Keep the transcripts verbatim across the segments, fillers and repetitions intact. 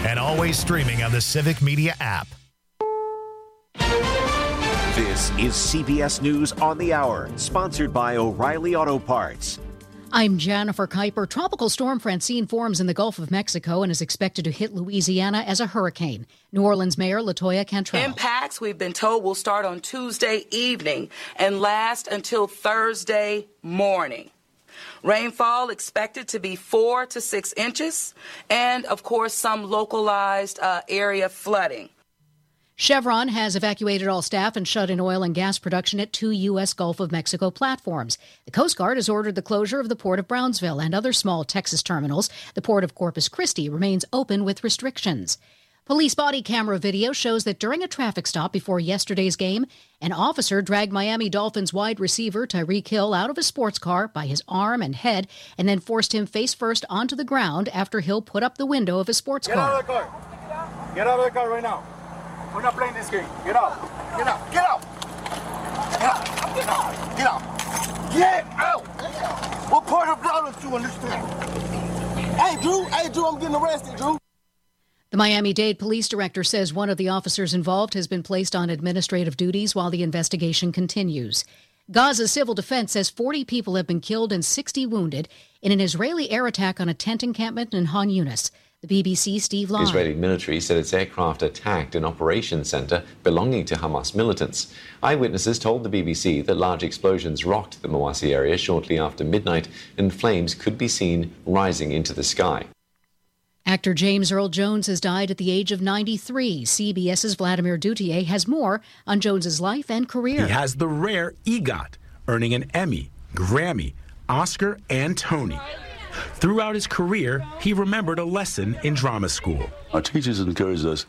and always streaming on the Civic Media app. This is C B S News on the Hour, sponsored by O'Reilly Auto Parts. I'm Jennifer Kuiper. Tropical storm Francine forms in the Gulf of Mexico and is expected to hit Louisiana as a hurricane. New Orleans Mayor Latoya Cantrell. Impacts, we've been told, will start on Tuesday evening and last until Thursday morning. Rainfall expected to be four to six inches, and, of course, some localized uh, area flooding. Chevron has evacuated all staff and shut in oil and gas production at two U S. Gulf of Mexico platforms. The Coast Guard has ordered the closure of the Port of Brownsville and other small Texas terminals. The Port of Corpus Christi remains open with restrictions. Police body camera video shows that during a traffic stop before yesterday's game, an officer dragged Miami Dolphins wide receiver Tyreek Hill out of a sports car by his arm and head and then forced him face first onto the ground after Hill put up the window of his sports car. Get out of the car. Get out of the car right now. We're not playing this game. Get out. Get out. Get out. Get out. Get out. Get out. Get out. What part of violence do you understand? Hey, Drew. Hey, Drew, I'm getting arrested, Drew. The Miami-Dade police director says one of the officers involved has been placed on administrative duties while the investigation continues. Gaza's civil defense says forty people have been killed and sixty wounded in an Israeli air attack on a tent encampment in Han Yunis. The B B C's Steve Long. The Israeli military said its aircraft attacked an operations centre belonging to Hamas militants. Eyewitnesses told the B B C that large explosions rocked the Mawasi area shortly after midnight and flames could be seen rising into the sky. Actor James Earl Jones has died at the age of ninety-three. CBS's Vladimir Duthier has more on Jones's life and career. He has the rare EGOT, earning an Emmy, Grammy, Oscar, and Tony. Throughout his career, he remembered a lesson in drama school. Our teachers encouraged us,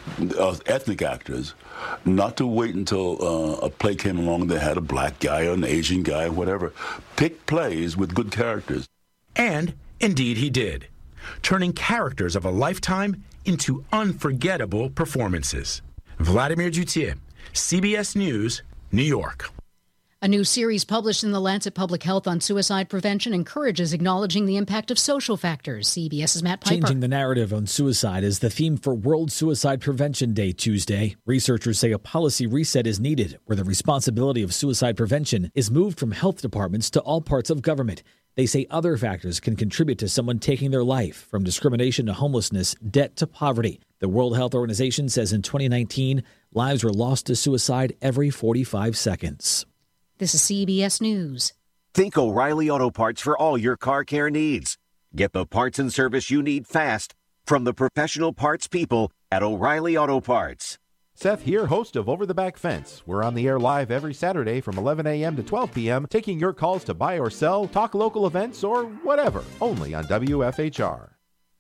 us ethnic actors, not to wait until uh, a play came along that had a black guy or an Asian guy or whatever. Pick plays with good characters. And indeed he did, turning characters of a lifetime into unforgettable performances. Vladimir Duthier, C B S News, New York. A new series published in The Lancet Public Health on suicide prevention encourages acknowledging the impact of social factors. CBS's Matt Piper. Changing the narrative on suicide is the theme for World Suicide Prevention Day Tuesday. Researchers say a policy reset is needed, where the responsibility of suicide prevention is moved from health departments to all parts of government. They say other factors can contribute to someone taking their life, from discrimination to homelessness, debt to poverty. The World Health Organization says in twenty nineteen, lives were lost to suicide every forty-five seconds. This is C B S News. Think O'Reilly Auto Parts for all your car care needs. Get the parts and service you need fast from the professional parts people at O'Reilly Auto Parts. Seth here, host of Over the Back Fence. We're on the air live every Saturday from eleven a.m. to twelve p.m., taking your calls to buy or sell, talk local events, or whatever, only on W F H R.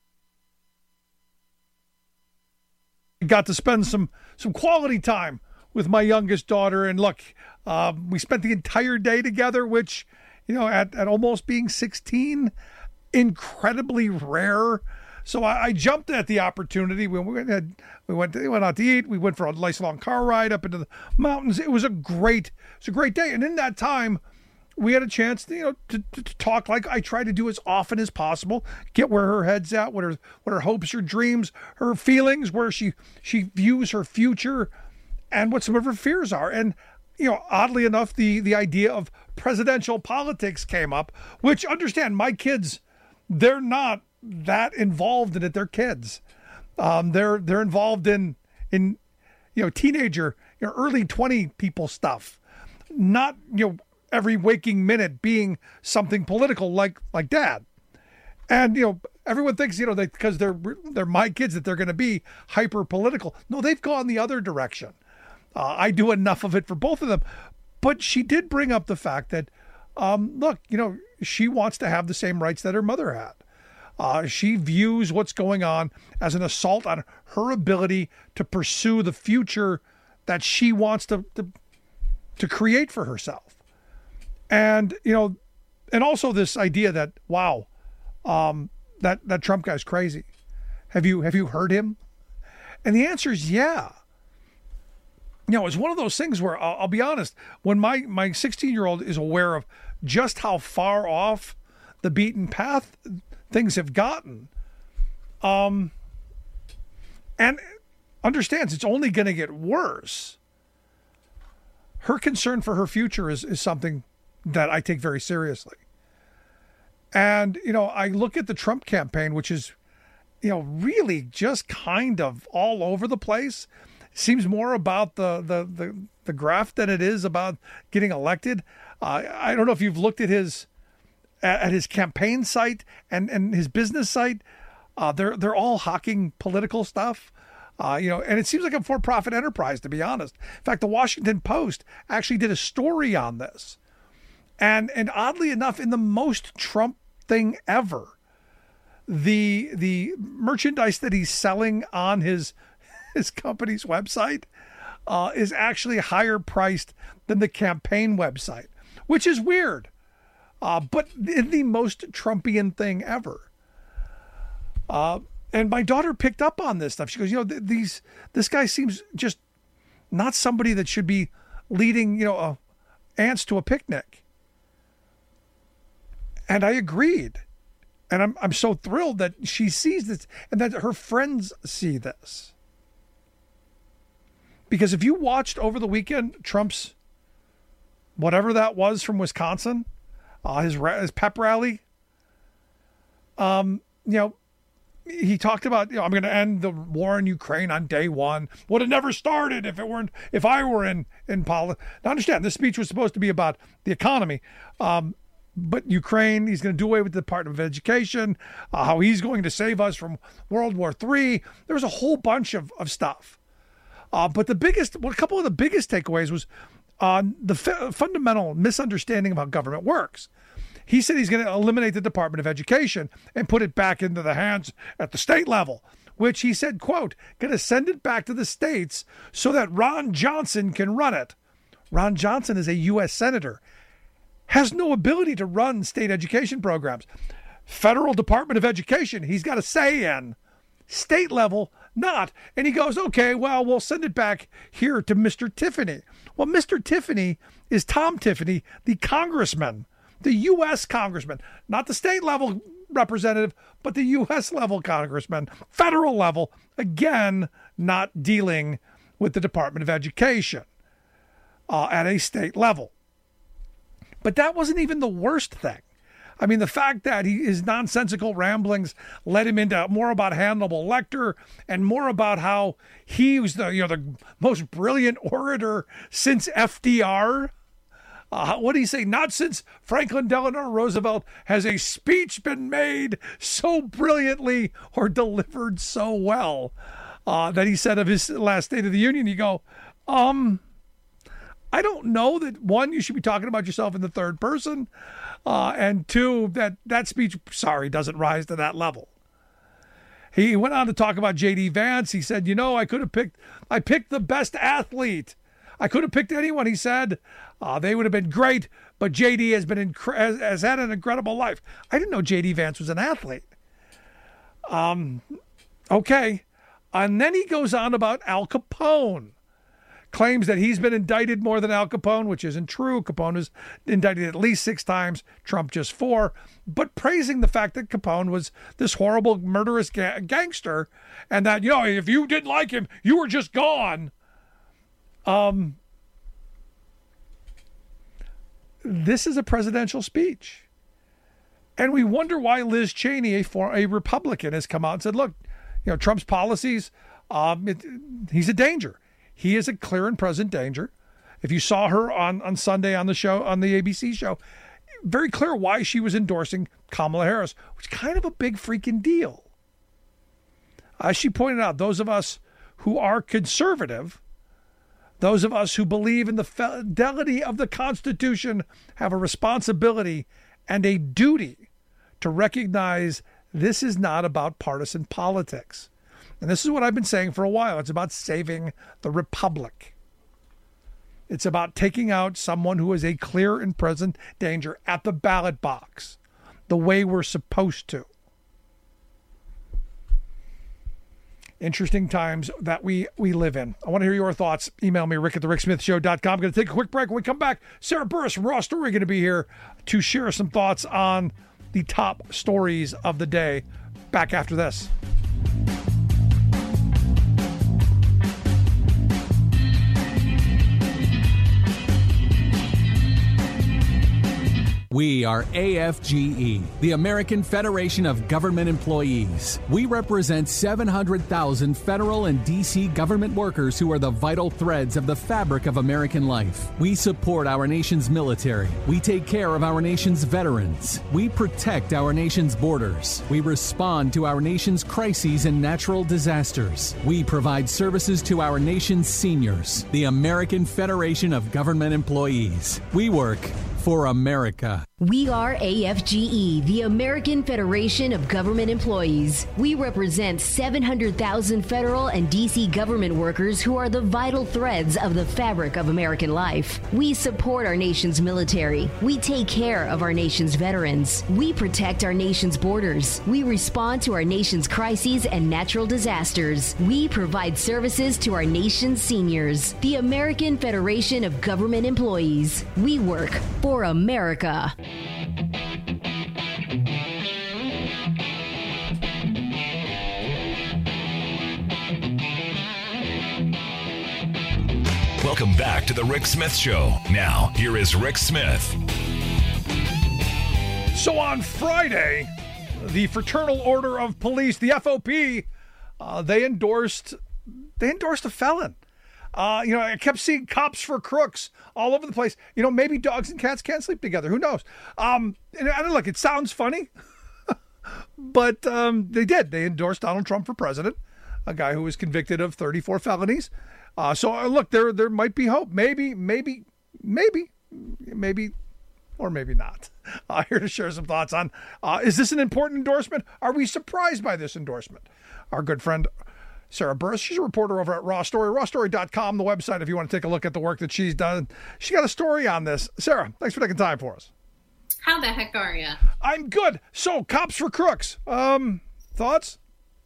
Got to spend some some quality time with my youngest daughter, and look, uh, we spent the entire day together, which, you know, at, at almost being sixteen, incredibly rare. So I, I jumped at the opportunity. When we went, we went, we went out to eat. We went for a nice long car ride up into the mountains. It was a great, it was a great day. And in that time, we had a chance, to, you know, to, to, to talk like I try to do as often as possible. Get where her head's at, what her, what her hopes, her dreams, her feelings, where she she views her future, and what some of her fears are. And, you know, oddly enough, the the idea of presidential politics came up, which, understand, my kids, they're not that involved in it. They're kids. Um, they're they're involved in in you know teenager, you know, early twenty people stuff. Not you know every waking minute being something political like like Dad. And you know everyone thinks you know that because they're they're my kids that they're going to be hyper political. No, they've gone the other direction. Uh, I do enough of it for both of them. But she did bring up the fact that um, look, you know, she wants to have the same rights that her mother had. Uh, she views what's going on as an assault on her ability to pursue the future that she wants to, to to create for herself. And, you know, and also this idea that, wow, um, that, that Trump guy's crazy. Have you have you heard him? And the answer is yeah. You know, it's one of those things where I'll, I'll be honest, when my my sixteen-year-old is aware of just how far off the beaten path things have gotten, um, and understands it's only going to get worse. Her concern for her future is, is something that I take very seriously. And, you know, I look at the Trump campaign, which is, you know, really just kind of all over the place. Seems more about the the the, the graft than it is about getting elected. Uh, I don't know if you've looked at his at his campaign site and, and his business site. Uh, they're they're all hawking political stuff. Uh, you know, and it seems like a for-profit enterprise, to be honest. In fact, the Washington Post actually did a story on this. And and oddly enough, in the most Trump thing ever, the the merchandise that he's selling on his his company's website uh, is actually higher priced than the campaign website, which is weird. Uh, but in the most Trumpian thing ever. Uh, and my daughter picked up on this stuff. She goes, you know, th- these this guy seems just not somebody that should be leading, you know, uh, ants to a picnic. And I agreed. And I'm I'm so thrilled that she sees this and that her friends see this. Because if you watched over the weekend Trump's whatever that was from Wisconsin, uh, his his pep rally, um, you know, he talked about, you know, I'm going to end the war in Ukraine on day one. Would have never started if it weren't, if I were in, in politics. Now understand, this speech was supposed to be about the economy. Um, but Ukraine, he's going to do away with the Department of Education, uh, how he's going to save us from World War Three. There was a whole bunch of, of stuff. Uh, but the biggest, well, a couple of the biggest takeaways was on the f- fundamental misunderstanding of how government works. He said he's going to eliminate the Department of Education and put it back into the hands at the state level, which he said, quote, going to send it back to the states so that Ron Johnson can run it. Ron Johnson is a U S senator, has no ability to run state education programs. Federal Department of Education, he's got a say in. State level, not. And he goes, okay, well, we'll send it back here to Mister Tiffany. Well, Mister Tiffany is Tom Tiffany, the congressman. The U S congressman, not the state level representative, but the U S level congressman, federal level, again, not dealing with the Department of Education uh, at a state level. But that wasn't even the worst thing. I mean, the fact that he, his nonsensical ramblings led him into more about Hannibal Lecter and more about how he was the, you know, the most brilliant orator since F D R. Uh, what do you say? Not since Franklin Delano Roosevelt has a speech been made so brilliantly or delivered so well uh, that he said of his last State of the Union. You go, um, I don't know that, one, you should be talking about yourself in the third person, uh, and two, that that speech, sorry, doesn't rise to that level. He went on to talk about J D Vance. He said, you know, I could have picked, I picked the best athlete. I could have picked anyone, he said. Uh, they would have been great, but J D has been inc- has, has had an incredible life. I didn't know J D Vance was an athlete. Um, okay. And then he goes on about Al Capone. Claims that he's been indicted more than Al Capone, which isn't true. Capone was indicted at least six times, Trump just four. But praising the fact that Capone was this horrible, murderous ga- gangster, and that, you know, if you didn't like him, you were just gone. Um, this is a presidential speech. And we wonder why Liz Cheney, a, for, a Republican, has come out and said, look, you know, Trump's policies, um, it, he's a danger. He is a clear and present danger. If you saw her on, on Sunday on the show, on the A B C show, very clear why she was endorsing Kamala Harris, which is kind of a big freaking deal. As she pointed out, those of us who are conservative, those of us who believe in the fidelity of the Constitution, have a responsibility and a duty to recognize this is not about partisan politics. And this is what I've been saying for a while. It's about saving the republic. It's about taking out someone who is a clear and present danger at the ballot box, the way we're supposed to. Interesting times that we, we live in. I want to hear your thoughts. Email me, rick at the rick smith show dot com. I'm going to take a quick break. When we come back, Sarah Burris from Raw Story going to be here to share some thoughts on the top stories of the day. Back after this. We are A F G E, the American Federation of Government Employees. We represent seven hundred thousand federal and D C government workers who are the vital threads of the fabric of American life. We support our nation's military. We take care of our nation's veterans. We protect our nation's borders. We respond to our nation's crises and natural disasters. We provide services to our nation's seniors. The American Federation of Government Employees. We work for America. We are A F G E, the American Federation of Government Employees. We represent seven hundred thousand federal and D C government workers who are the vital threads of the fabric of American life. We support our nation's military. We take care of our nation's veterans. We protect our nation's borders. We respond to our nation's crises and natural disasters. We provide services to our nation's seniors. The American Federation of Government Employees. We work for America. Welcome back to the Rick Smith Show. Now, here is Rick Smith. So on Friday, the Fraternal Order of Police, the F O P, uh, they endorsed they endorsed a felon. Uh, you know, I kept seeing cops for crooks all over the place. You know, maybe dogs and cats can't sleep together. Who knows? Um, and I don't look, it sounds funny, but um, they did. They endorsed Donald Trump for president, a guy who was convicted of thirty-four felonies. Uh, so uh, look, there there might be hope. Maybe, maybe, maybe, maybe, or maybe not. Uh, here to share some thoughts on, uh, is this an important endorsement? Are we surprised by this endorsement? Our good friend Sarah Burris, she's a reporter over at Raw Story, raw story dot com, the website, if you want to take a look at the work that she's done. She got a story on this. Sarah, thanks for taking time for us. How the heck are you? I'm good. So, cops for crooks. Um, thoughts?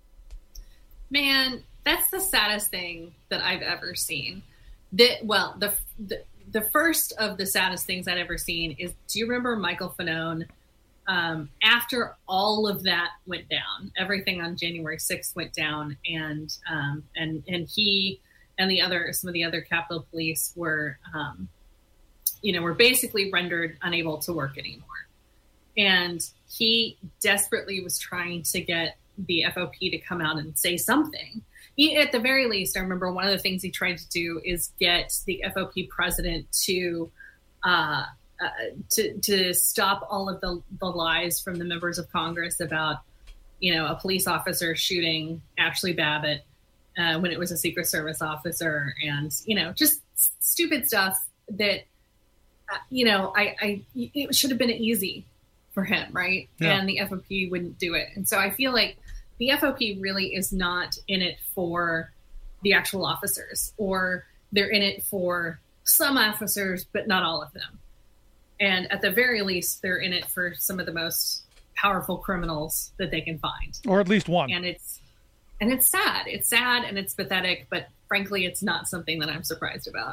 Man, that's the saddest thing that I've ever seen. That well, the, the the first of the saddest things I'd ever seen is, do you remember Michael Fanone? Um, after all of that went down, everything on January sixth went down, and um, and and he and the other some of the other Capitol Police were, um, you know, were basically rendered unable to work anymore. And he desperately was trying to get the F O P to come out and say something. He, at the very least, I remember one of the things he tried to do is get the F O P president to. Uh, Uh, to to stop all of the, the lies from the members of Congress about, you know, a police officer shooting Ashley Babbitt uh, when it was a Secret Service officer, and, you know, just stupid stuff that, uh, you know, I, I it should have been easy for him, right? Yeah. And the F O P wouldn't do it. And so I feel like the F O P really is not in it for the actual officers, or they're in it for some officers, but not all of them. And at the very least, they're in it for some of the most powerful criminals that they can find. Or at least one. And it's and it's sad. It's sad and it's pathetic, but frankly, it's not something that I'm surprised about.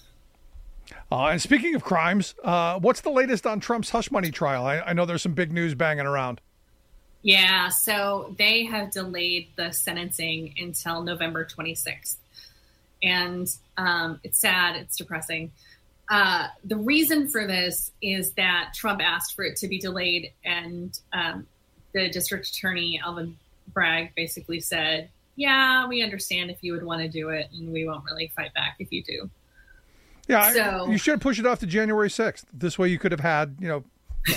Uh, and speaking of crimes, uh, what's the latest on Trump's hush money trial? I, I know there's some big news banging around. Yeah, so they have delayed the sentencing until November twenty-sixth. And um, it's sad. It's depressing. Uh, the reason for this is that Trump asked for it to be delayed, and um, the district attorney, Alvin Bragg, basically said, yeah, we understand if you would want to do it, and we won't really fight back if you do. Yeah, so, I, you should push it off to January sixth. This way you could have had, you know. Yeah.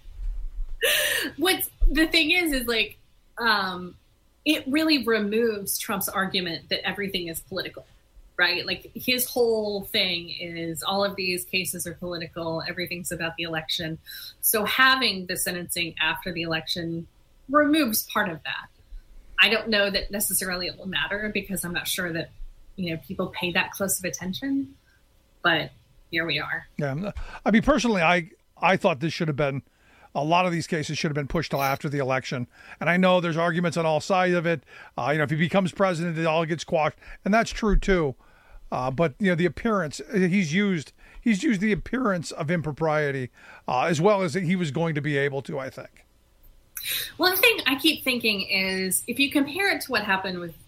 What's the thing is, is like, um, it really removes Trump's argument that everything is political. Right? Like, his whole thing is all of these cases are political. Everything's about the election. So having the sentencing after the election removes part of that. I don't know that necessarily it will matter, because I'm not sure that, you know, people pay that close of attention, but here we are. Yeah. I mean, personally, I, I thought this should have been, a lot of these cases should have been pushed till after the election. And I know there's arguments on all sides of it. Uh, you know, if he becomes president, it all gets quashed. And that's true too. Uh, but, you know, the appearance, he's used he's used the appearance of impropriety uh, as well as he was going to be able to, I think. One thing I keep thinking is, if you compare it to what happened with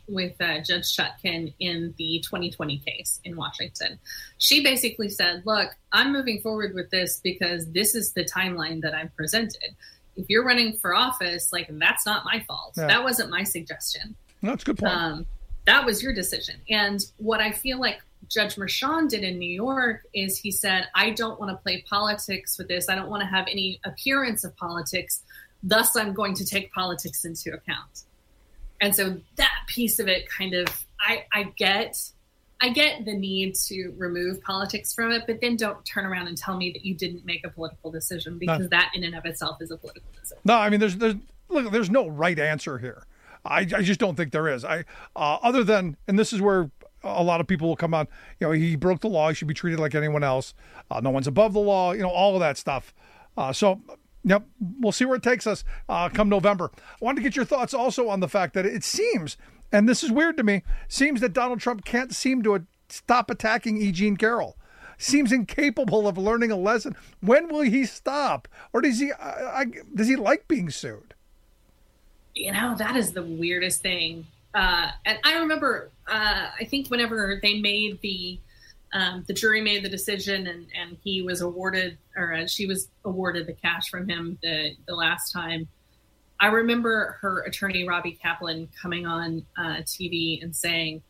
with uh, Judge Chutkan in the twenty twenty case in Washington. She basically said, look, I'm moving forward with this because this is the timeline that I've presented. If you're running for office, like, that's not my fault. Yeah. That wasn't my suggestion. No, that's a good point. Um, that was your decision. And what I feel like Judge Merchan did in New York is he said, I don't want to play politics with this. I don't want to have any appearance of politics. Thus, I'm going to take politics into account. And so that piece of it kind of, I, I get, I get the need to remove politics from it, but then don't turn around and tell me that you didn't make a political decision, because no. that in and of itself is a political decision. No, I mean, there's, there's, look, there's no right answer here. I, I just don't think there is. I, uh, other than, and this is where a lot of people will come on, you know, he broke the law. He should be treated like anyone else. Uh, no one's above the law, you know, all of that stuff. Uh, so, yep, we'll see where it takes us uh, come November. I wanted to get your thoughts also on the fact that it seems, and this is weird to me, seems that Donald Trump can't seem to stop attacking E. Jean Carroll. Seems incapable of learning a lesson. When will he stop? Or does he, I, I, does he like being sued? You know, that is the weirdest thing. Uh, and I remember, uh, I think whenever they made the, um, the jury made the decision and, and he was awarded, or uh, she was awarded the cash from him the, the last time, I remember her attorney, Robbie Kaplan, coming on uh, T V and saying,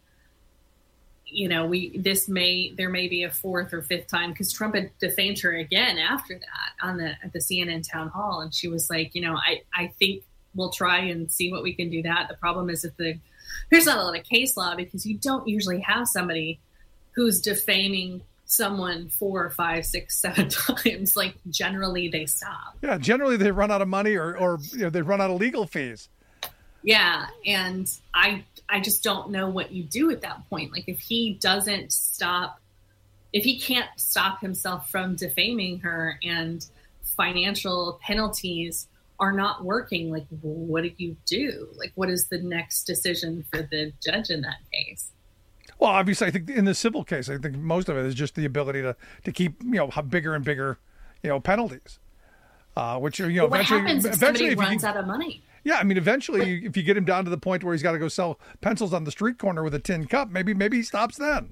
you know, we, this may, there may be a fourth or fifth time, because Trump had defamed her again after that on the, at the C N N town hall. And she was like, you know, I, I think we'll try and see what we can do that. The problem is that the, there's not a lot of case law, because you don't usually have somebody who's defaming someone four, five, six, seven times. Like, generally they stop. Yeah, generally they run out of money, or, or you know, they run out of legal fees. Yeah, and I I just don't know what you do at that point. Like, if he doesn't stop, if he can't stop himself from defaming her, and financial penalties are not working, like, what do you do? Like, what is the next decision for the judge in that case? Well, obviously, I think in the civil case, I think most of it is just the ability to, to keep, you know, bigger and bigger, you know, penalties. Uh, which are, you know, well, what eventually, happens if eventually somebody if runs you, out of money? Yeah, I mean, eventually, if you get him down to the point where he's got to go sell pencils on the street corner with a tin cup, maybe maybe he stops then.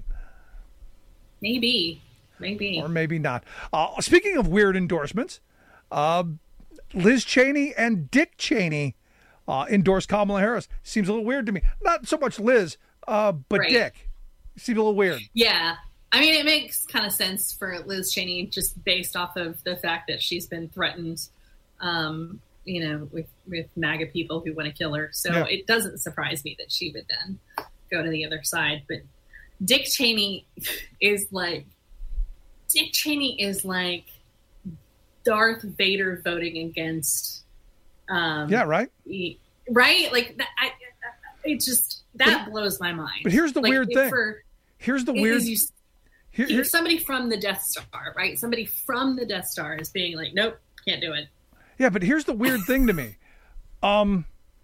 Maybe, maybe, or maybe not. Uh, speaking of weird endorsements, uh, Liz Cheney and Dick Cheney uh, endorsed Kamala Harris. Seems a little weird to me. Not so much Liz, uh, but right. Dick. Seems a little weird. Yeah. I mean, it makes kind of sense for Liz Cheney, just based off of the fact that she's been threatened, um, you know, with, with MAGA people who want to kill her. So yeah. It doesn't surprise me that she would then go to the other side. But Dick Cheney is like, Dick Cheney is like Darth Vader voting against. Um, yeah, right. He, right? Like, that, I, it just, that but, blows my mind. But here's the like, weird thing. For, Here's the weird. You, here, here, somebody from the Death Star, right? Somebody from the Death Star is being like, nope, can't do it. Yeah, but here's the weird thing to me. Um,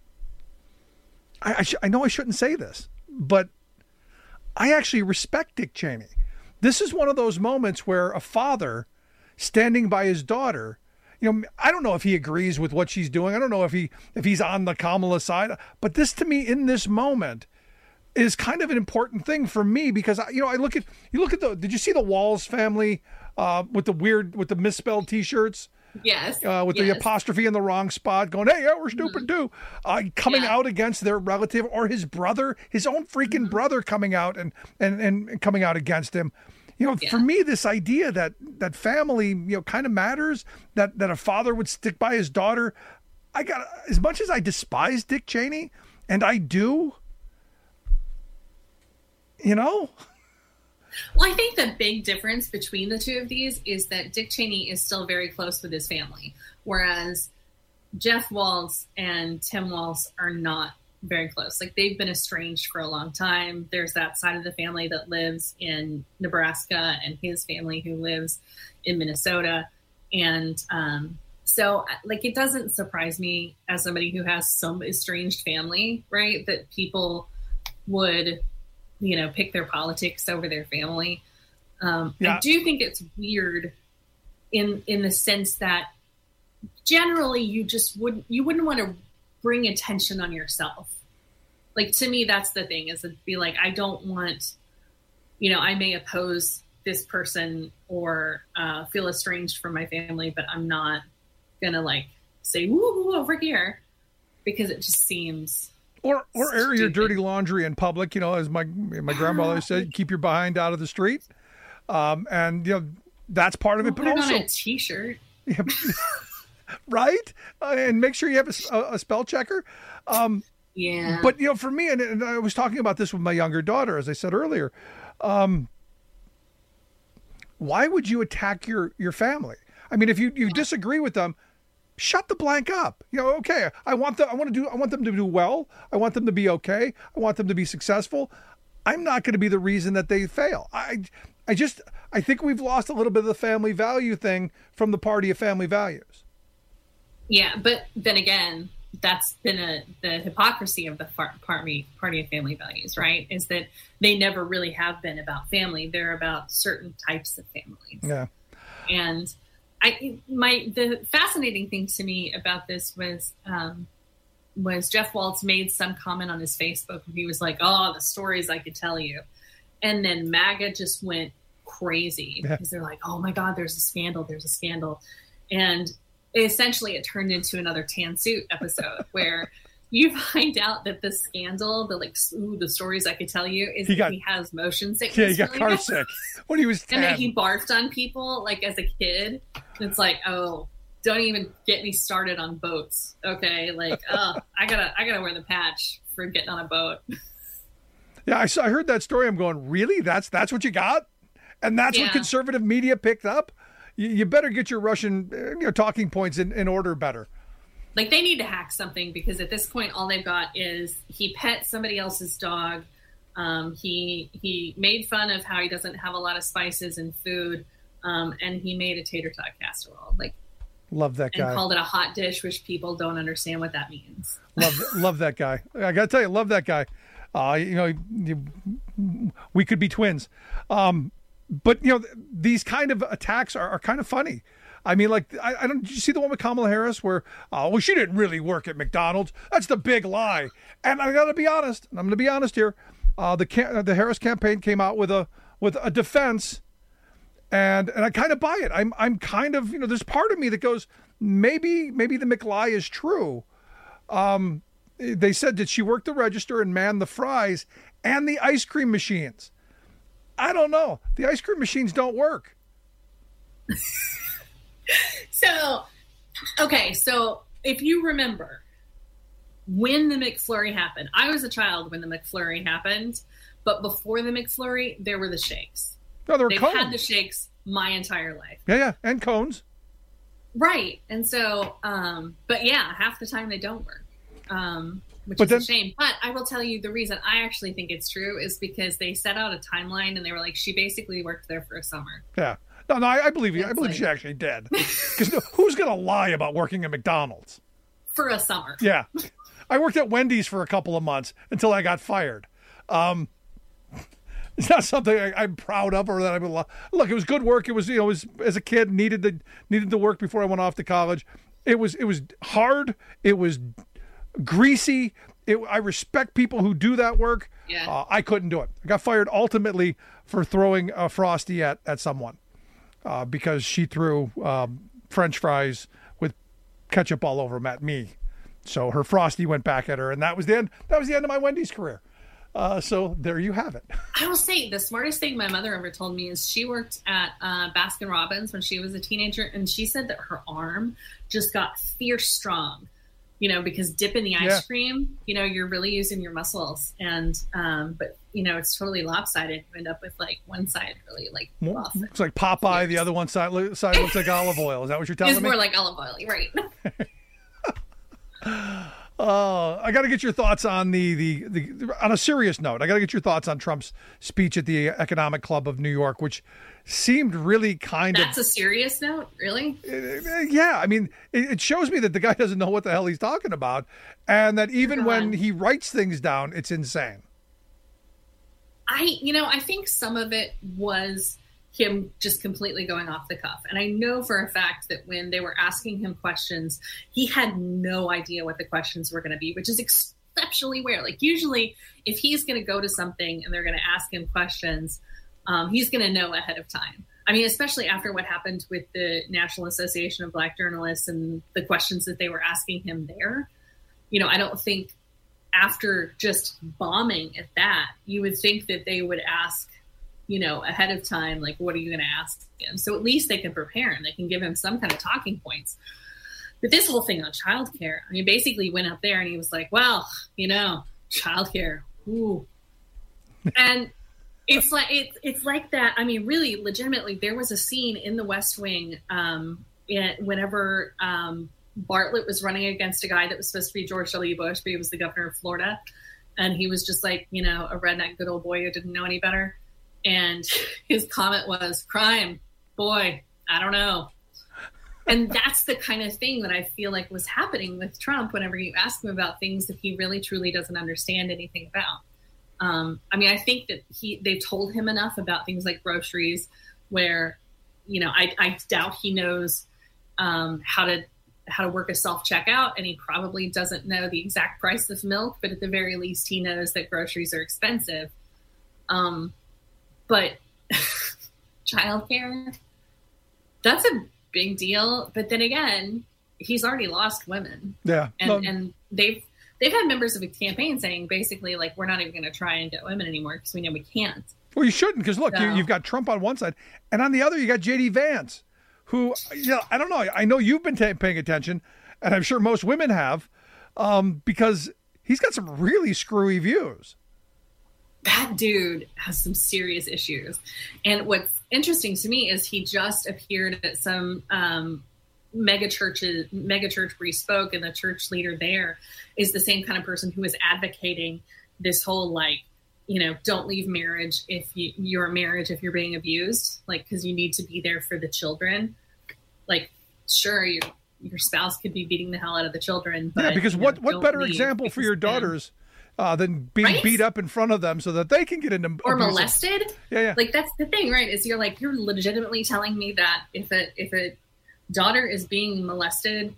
I I, sh- I know I shouldn't say this, but I actually respect Dick Cheney. This is one of those moments where a father standing by his daughter, you know, I don't know if he agrees with what she's doing. I don't know if he if he's on the Kamala side, but this to me in this moment is kind of an important thing for me, because, you know, I look at, you look at the, did you see the Walls family uh, with the weird, with the misspelled t-shirts? Yes. Uh, with yes. the apostrophe in the wrong spot, going, hey, yeah, we're stupid too. Uh, coming yeah. out against their relative, or his brother, his own freaking mm-hmm. brother coming out and, and, and coming out against him. You know, yeah. for me, this idea that, that family, you know, kind of matters, that, that a father would stick by his daughter. I got, as much as I despise Dick Cheney, and I do, you know? Well, I think the big difference between the two of these is that Dick Cheney is still very close with his family, whereas Jeff Walz and Tim Walz are not very close. Like, they've been estranged for a long time. There's that side of the family that lives in Nebraska and his family who lives in Minnesota. And um, so, like, it doesn't surprise me as somebody who has some estranged family, right, that people would, you know, pick their politics over their family. Um, yeah. I do think it's weird in in the sense that generally you just wouldn't, you wouldn't want to bring attention on yourself Like, to me, that's the thing, is to be like, I don't want, you know, I may oppose this person or uh, feel estranged from my family, but I'm not going to like say, woo, woo, over here, because it just seems. Or or stupid. Air your dirty laundry in public, you know, as my my grandmother said, keep your behind out of the street. Um, and, you know, that's part of well, it. But put also, it on a T-shirt. Yeah, right? Uh, and make sure you have a, a spell checker. Um, yeah. But, you know, for me, and, and I was talking about this with my younger daughter, as I said earlier, um, why would you attack your, your family? I mean, if you, you disagree with them, shut the blank up. You know, okay, I want the, I want to do, I want them to do well. I want them to be okay. I want them to be successful. I'm not going to be the reason that they fail. I, I just, I think we've lost a little bit of the family value thing from the party of family values. Yeah, but then again, that's been a, the hypocrisy of the party, party of family values, right? Is that they never really have been about family. They're about certain types of families. Yeah. And I, my, the fascinating thing to me about this was, um, was Jeff Waltz made some comment on his Facebook. He was like, oh, the stories I could tell you. And then MAGA just went crazy yeah. because they're like, oh my God, there's a scandal. There's a scandal. And essentially it turned into another Tan Suit episode where you find out that the scandal, the like, ooh, the stories I could tell you is he, got, that he has motion sickness. Yeah, he got really car bad. sick when he was ten. And that he barfed on people like as a kid. It's like, oh, don't even get me started on boats. Okay. Like, oh, I gotta, I gotta wear the patch for getting on a boat. Yeah. I saw, I heard that story. I'm going, really? That's, that's what you got? And that's yeah. what conservative media picked up. You, you better get your Russian you know, talking points in, in order better. Like, they need to hack something, because at this point, all they've got is he pet somebody else's dog. Um, he, he made fun of how he doesn't have a lot of spices in food. Um, and he made a tater tot casserole. Like, love that guy. And called it a hot dish, which people don't understand what that means. Love, love that guy. I got to tell you, love that guy. Uh, you know, you, we could be twins. Um, but, you know, these kind of attacks are, are kind of funny. I mean, like, I, I don't, did you see the one with Kamala Harris where, oh, well, she didn't really work at McDonald's. That's the big lie. And I got to be honest, and I'm going to be honest here. Uh, the the Harris campaign came out with a with a defense, and and I kind of buy it. I'm I'm kind of, you know, there's part of me that goes, maybe maybe the McLie is true. Um, they said that she worked the register and manned the fries and the ice cream machines. I don't know. The ice cream machines don't work. So, okay, so if you remember when the McFlurry happened, I was a child when the McFlurry happened, but before the McFlurry, there were the shakes. No, there were They've cones. had the shakes my entire life. Yeah, yeah, and cones. Right, and so, um, but yeah, half the time they don't work, um, which but is then, a shame. But I will tell you the reason I actually think it's true is because they set out a timeline and they were like, she basically worked there for a summer. Yeah. No, no, I, I believe you. It's I believe like, she actually did. Because who's going to lie about working at McDonald's? For a summer. Yeah. I worked at Wendy's for a couple of months until I got fired. Um, it's not something I, I'm proud of or that I would lo- look. It was good work. It was, you know, it was, as a kid, needed to needed to work before I went off to college. It was it was hard. It was greasy. It, I respect people who do that work. Yeah. Uh, I couldn't do it. I got fired ultimately for throwing a Frosty at at someone. Uh, because she threw um, French fries with ketchup all over them at me, so her Frosty went back at her, and that was the end. That was the end of my Wendy's career. Uh, so there you have it. I will say the smartest thing my mother ever told me is she worked at uh, Baskin Robbins when she was a teenager, and she said that her arm just got fierce strong. You know, because dipping the ice Yeah. cream, you know, you're really using your muscles, and um, but you know, it's totally lopsided. You end up with like one side really like rough. It's like Popeye. The other one side, lo- side looks like olive oil. Is that what you're telling It's me? more like olive oil, right? Uh, I got to get your thoughts on the, the, the, on a serious note, I got to get your thoughts on Trump's speech at the Economic Club of New York, which seemed really kind That's of. a serious note, really? Uh, yeah. I mean, it, it shows me that the guy doesn't know what the hell he's talking about. And that even God. when he writes things down, it's insane. I, you know, I think some of it was him just completely going off the cuff. And I know for a fact that when they were asking him questions, he had no idea what the questions were going to be, which is ex- exceptionally aware. Like usually if he's going to go to something and they're going to ask him questions, um, he's going to know ahead of time. I mean, especially after what happened with the National Association of Black Journalists and the questions that they were asking him there. You know, I don't think after just bombing at that, you would think that they would ask, you know, ahead of time, like, what are you going to ask him? So at least they can prepare him. They can give him some kind of talking points. But this whole thing on childcare, I mean, basically went up there and he was like, well, you know, childcare, ooh. And it's like, it's, it's like that. I mean, really, legitimately, there was a scene in the West Wing um, it, whenever um, Bartlett was running against a guy that was supposed to be George W. Bush, but he was the governor of Florida. And he was just like, you know, a redneck good old boy who didn't know any better. And his comment was, crime, boy, I don't know. And that's the kind of thing that I feel like was happening with Trump whenever you ask him about things that he really, truly doesn't understand anything about. Um, I mean, I think that he they've told him enough about things like groceries where, you know, I, I doubt he knows um, how to how to work a self-checkout, and he probably doesn't know the exact price of milk, but at the very least he knows that groceries are expensive. Um, but childcare, that's a big deal. But then again, he's already lost women. Yeah. And, no. and they've, they've had members of a campaign saying basically like, we're not even going to try and get women anymore because we know we can't. Well, you shouldn't, because look, So- you, you've got Trump on one side, and on the other, you got J D Vance, who, you know, I don't know. I know you've been ta paying attention, and I'm sure most women have, um, because he's got some really screwy views. That dude has some serious issues. And what's interesting to me is he just appeared at some um, mega churches, mega church where he spoke, and the church leader there is the same kind of person who is advocating this whole, like, you know, don't leave marriage if you, your marriage, if you're being abused, like, because you need to be there for the children. Like, sure, your, your spouse could be beating the hell out of the children. But, Yeah, because you know, what, what don't better leave example for because your then- daughters uh, than being Right? beat up in front of them so that they can get into or abusive- molested. Yeah, yeah. Like that's the thing, right? Is you're like you're legitimately telling me that if a if a daughter is being molested,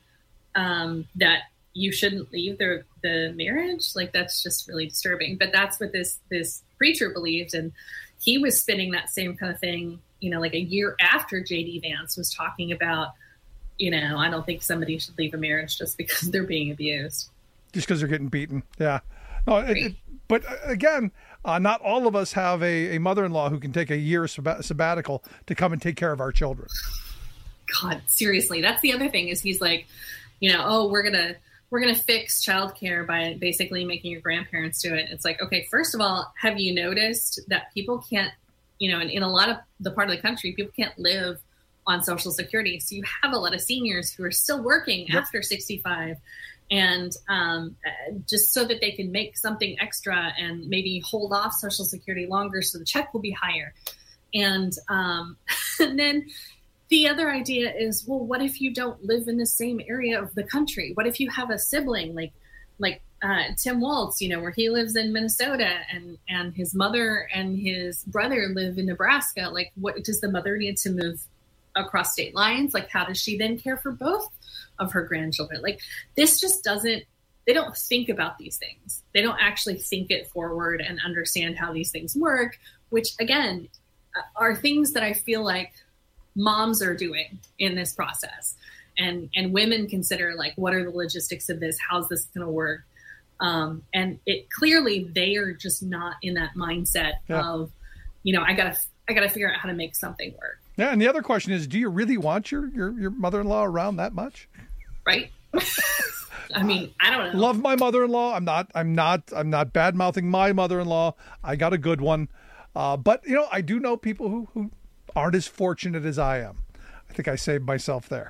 um, that you shouldn't leave the the marriage. Like that's just really disturbing. But that's what this this preacher believed, and he was spinning that same kind of thing. You know, like a year after J D Vance was talking about, you know, I don't think somebody should leave a marriage just because they're being abused. Just because they're getting beaten. Yeah. No, it, it, but uh, again, uh, not all of us have a, a mother-in-law who can take a year sabbat sabbatical to come and take care of our children. God, seriously, that's the other thing is he's like, you know, oh, we're gonna we're gonna fix childcare by basically making your grandparents do it. It's like, okay, first of all, have you noticed that people can't, you know, in, in a lot of the part of the country, people can't live on Social Security. So you have a lot of seniors who are still working Yep. after sixty-five. And um, uh, just so that they can make something extra and maybe hold off Social Security longer so the check will be higher. And, um, and then the other idea is, well, what if you don't live in the same area of the country? What if you have a sibling like like uh, Tim Walz, you know, where he lives in Minnesota and, and his mother and his brother live in Nebraska? Like, what does the mother need to move across state lines? Like, how does she then care for both of her grandchildren? Like, this just doesn't, they don't think about these things. They don't actually think it forward and understand how these things work, which again, are things that I feel like moms are doing in this process. And, and women consider like, what are the logistics of this? How's this going to work? Um, and it clearly they are just not in that mindset Yeah. of, you know, I gotta, I gotta figure out how to make something work. Yeah, and the other question is, do you really want your, your, your mother-in-law around that much? Right. I mean, I don't know. Love my mother-in-law. I'm not, I'm not, I'm not bad-mouthing my mother-in-law. I got a good one. Uh, but, you know, I do know people who, who aren't as fortunate as I am. I think I saved myself there.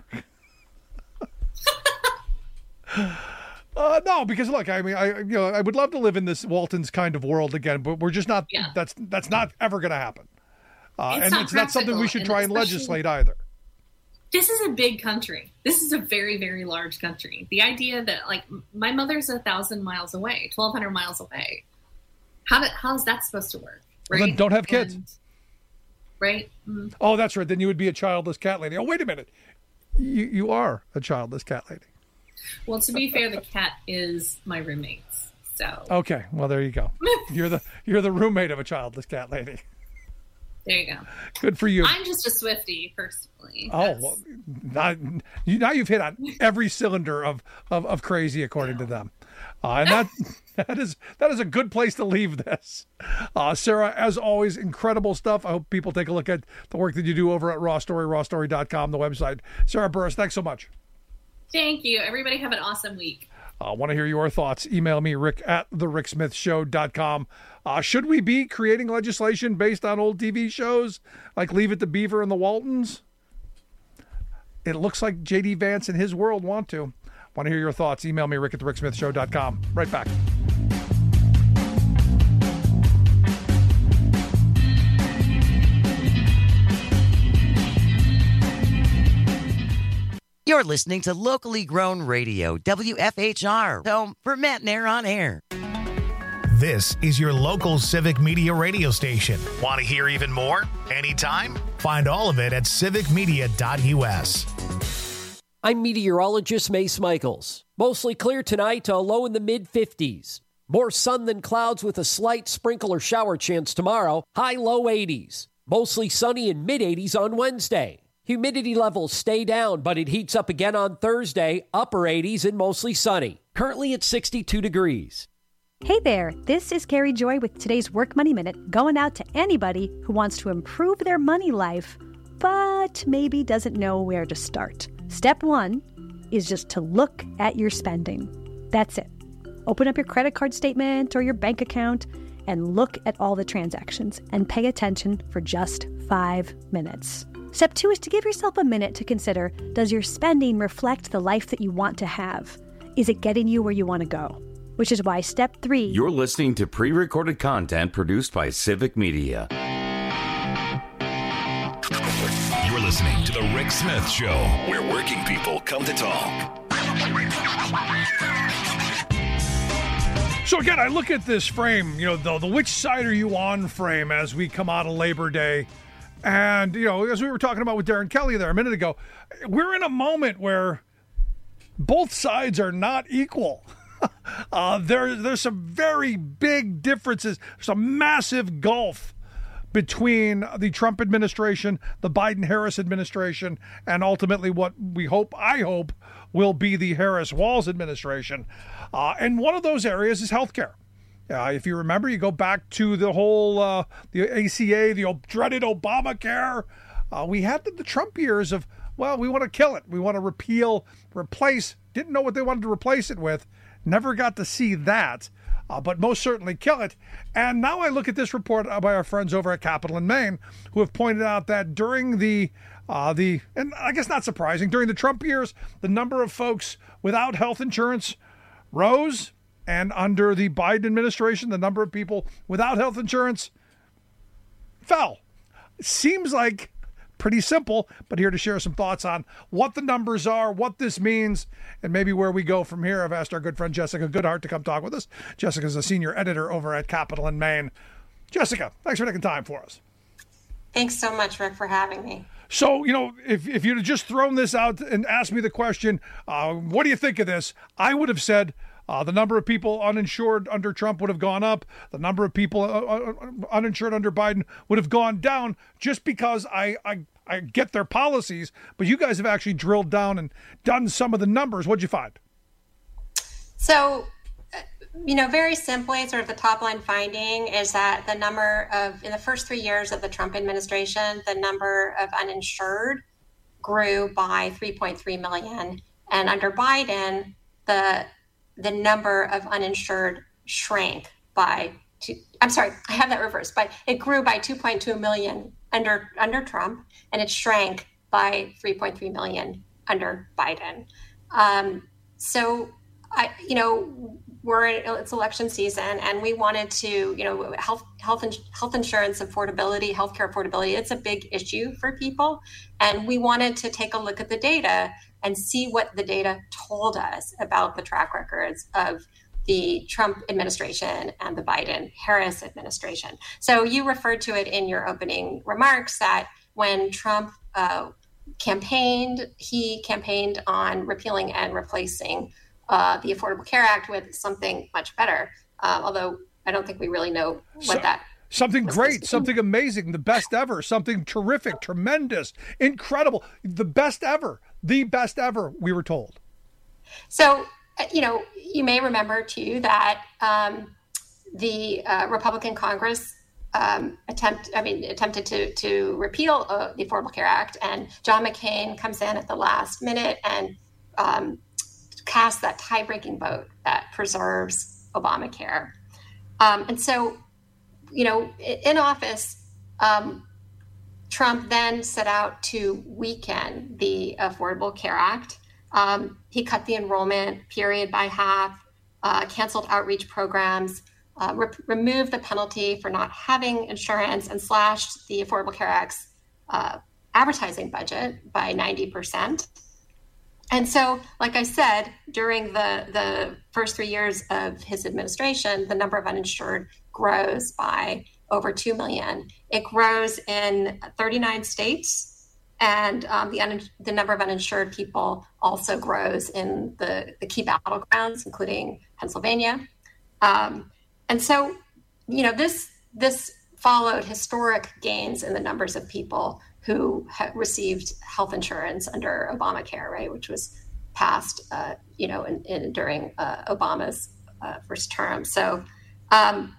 uh, no, because look, I mean, I, you know, I would love to live in this Walton's kind of world again, but we're just not, Yeah. that's, that's not ever going to happen. Uh, It's and not it's not something we practical, should and try and especially- legislate either. This is a big country. This is a very, very large country. The idea that like my mother's a thousand miles away, twelve hundred miles away. How did, how is that supposed to work? Well, Right? then don't have kids. And- right. Mm. Oh, that's right. Then you would be a childless cat lady. Oh, wait a minute. You you are a childless cat lady. Well, to be fair, the cat is my roommate's. So okay, well there you go. You're the you're the roommate of a childless cat lady. There you go. Good for you. I'm just a Swiftie, personally. Oh, well, not, you, now you've hit on every cylinder of, of, of crazy, according to them. Uh, and that that is that is a good place to leave this. Uh, Sarah, as always, incredible stuff. I hope people take a look at the work that you do over at Raw Story, raw story dot com, the website. Sarah Burris, thanks so much. Thank you. Everybody have an awesome week. I uh, want to hear your thoughts. Email me, rick at the rick smith show dot com. Uh, should we be creating legislation based on old T V shows like Leave It to Beaver and the Waltons? It looks like J D Vance and his world want to. Want to hear your thoughts? Email me, rick at the rick smith show dot com. Right back. You're listening to locally grown radio, W F H R, home for Matt Nair on air. This is your local civic media radio station. Want to hear even more? Anytime? Find all of it at civic media dot U S. I'm meteorologist Mace Michaels. Mostly clear tonight to a low in the mid fifties. More sun than clouds with a slight sprinkle or shower chance tomorrow. High low eighties. Mostly sunny and mid eighties on Wednesday. Humidity levels stay down, but it heats up again on Thursday, upper eighties and mostly sunny. Currently at sixty-two degrees. Hey there, this is Carrie Joy with today's Work Money Minute, going out to anybody who wants to improve their money life, but maybe doesn't know where to start. Step one is just to look at your spending. That's it. Open up your credit card statement or your bank account and look at all the transactions and pay attention for just five minutes. Step two is to give yourself a minute to consider, does your spending reflect the life that you want to have? Is it getting you where you want to go? Which is why step three... You're listening to pre-recorded content produced by Civic Media. You're listening to The Rick Smith Show, where working people come to talk. So again, I look at this frame, you know, the, the which side are you on frame as we come out of Labor Day. And, you know, as we were talking about with Darren Kelly there a minute ago, we're in a moment where both sides are not equal. uh, there, there's some very big differences. There's a massive gulf between the Trump administration, the Biden-Harris administration, and ultimately what we hope, I hope, will be the Harris-Walz administration. Uh, and one of those areas is healthcare. Uh, if you remember, you go back to the whole uh, the A C A, the dreaded Obamacare. Uh, we had the, the Trump years of, well, we want to kill it. We want to repeal, replace. Didn't know what they wanted to replace it with. Never got to see that, uh, but most certainly kill it. And now I look at this report by our friends over at Capital in Maine, who have pointed out that during the uh, the and I guess not surprising, during the Trump years, the number of folks without health insurance rose. And under the Biden administration, the number of people without health insurance fell. Seems like pretty simple, but here to share some thoughts on what the numbers are, what this means, and maybe where we go from here. I've asked our good friend Jessica Goodhart to come talk with us. Jessica's a senior editor over at Capital in Maine. Jessica, thanks for taking time for us. Thanks so much, Rick, for having me. So, you know, if, if you'd have just thrown this out and asked me the question, uh, what do you think of this? I would have said, Uh, the number of people uninsured under Trump would have gone up. The number of people uh, uninsured under Biden would have gone down just because I, I I get their policies. But you guys have actually drilled down and done some of the numbers. What'd you find? So, you know, very simply, sort of the top line finding is that the number of, in the first three years of the Trump administration, the number of uninsured grew by three point three million. And under Biden, the the number of uninsured shrank by two, I'm sorry, I have that reversed, but it grew by two point two million under under Trump, and it shrank by three point three million under Biden. Um, so, I, you know, we're in, it's election season, and we wanted to, you know, health health health insurance affordability, healthcare affordability. It's a big issue for people, and we wanted to take a look at the data and see what the data told us about the track records of the Trump administration and the Biden-Harris administration. So you referred to it in your opening remarks that when Trump uh, campaigned, he campaigned on repealing and replacing uh, the Affordable Care Act with something much better. uh, although I don't think we really know what So- that. Something great, something amazing, the best ever, something terrific, tremendous, incredible, the best ever, the best ever, we were told. So, you know, you may remember too that um, the uh, Republican Congress um, attempt, I mean, attempted to to repeal uh, the Affordable Care Act, and John McCain comes in at the last minute and um, casts that tie-breaking vote that preserves Obamacare. Um, and so, you know, in office, um, Trump then set out to weaken the Affordable Care Act. Um, he cut the enrollment period by half, uh, canceled outreach programs, uh, re- removed the penalty for not having insurance, and slashed the Affordable Care Act's uh, advertising budget by ninety percent. And so, like I said, during the, the first three years of his administration, the number of uninsured grows by over two million. It grows in thirty-nine states, and um, the, un- the number of uninsured people also grows in the, the key battlegrounds, including Pennsylvania. Um, and so, you know, this this followed historic gains in the numbers of people who ha- received health insurance under Obamacare, right, which was passed, uh, you know, in, in, during uh, Obama's uh, first term. So, um,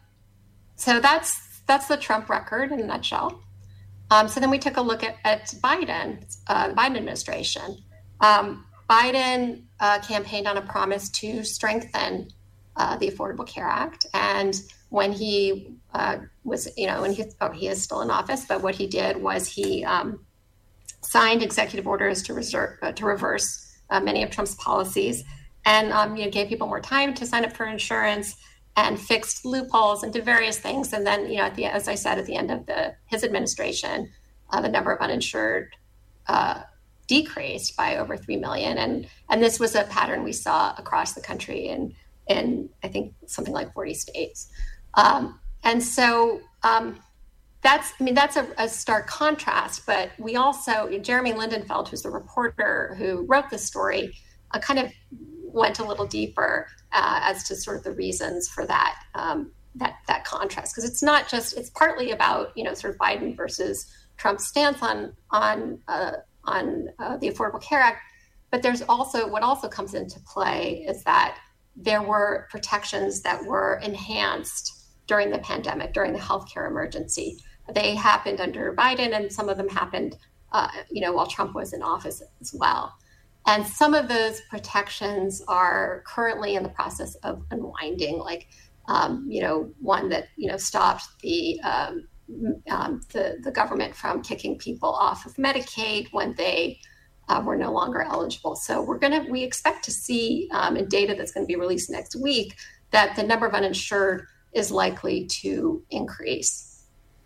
so that's that's the Trump record in a nutshell. Um, so then we took a look at, at Biden, uh, the Biden administration. Um, Biden uh, campaigned on a promise to strengthen uh, the Affordable Care Act, and when he uh, was, you know, when he, oh, he is still in office, but what he did was he um, signed executive orders to, reserve, uh, to reverse uh, many of Trump's policies, and um, you know, gave people more time to sign up for insurance, and fixed loopholes and did various things. And then, you know, at the, as I said, at the end of the his administration, uh, the number of uninsured uh, decreased by over three million, and and this was a pattern we saw across the country in in I think something like forty states. Um, and so um, that's, I mean, that's a, a stark contrast, but we also, Jeremy Lindenfeld, who's the reporter who wrote this story, uh, kind of went a little deeper uh, as to sort of the reasons for that, um, that, that contrast. Because it's not just, it's partly about, you know, sort of Biden versus Trump's stance on, on, uh, on uh, the Affordable Care Act. But there's also, what also comes into play is that there were protections that were enhanced during the pandemic, during the healthcare emergency. They happened under Biden, and some of them happened, uh, you know, while Trump was in office as well. And some of those protections are currently in the process of unwinding, like, um, you know, one that, you know, stopped the, um, um, the the government from kicking people off of Medicaid when they uh, were no longer eligible. So we're going to, we expect to see um, in data that's going to be released next week that the number of uninsured is likely to increase.